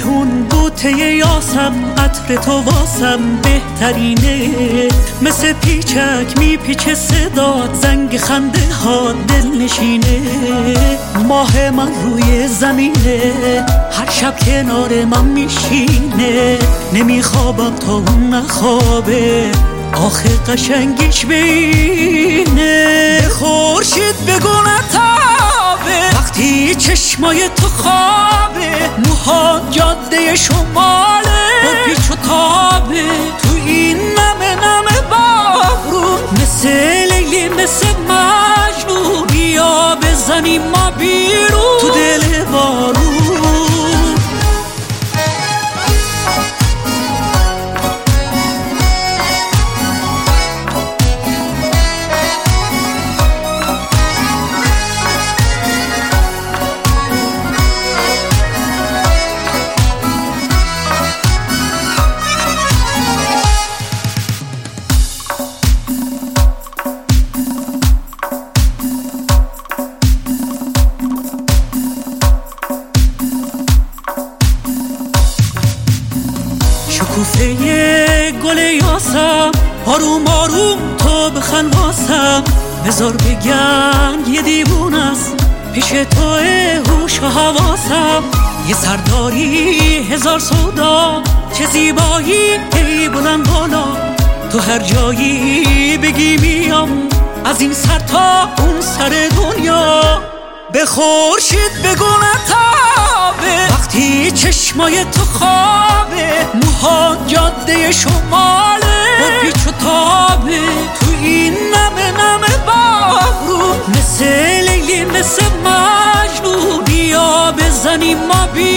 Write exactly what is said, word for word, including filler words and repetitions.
مهربون بوته یاسم، عطر تو واسم بهترینه. مثل پیچک میپیچه صدات، زنگ خنده ها دل نشینه. ماه من روی زمینه، هر شب کنار من میشینه. نمیخوابم تا اون نخوابه، آخه قشنگیش بینه. خورشید بگو نتابه وقتی چشمای تو خوابه. موها جاده شماله با پیچ و تابه. تو این نمه نمه بارون، مثل لیلی مثل مجنون. بیا بزنیم ما بیرون تو دل بارون. شکوفه گل یاسم، آروم آروم تو بخند واسم. بذار بگن یه دیوون است، پیش توه هوش و حواسم. یه سرداری هزار سودا، چه زیبایی ای بلند بالا. تو هر جایی بگی میام، از این سر تا اون سر دنیا. به خورشید بگو نتابه وقتی چشمای تو خوابه. موها جاده شماله با پیچ و تابه. تو این نمه نمه بارون، مثل لیلی مثل مجنون. بیا بزنیم ما بی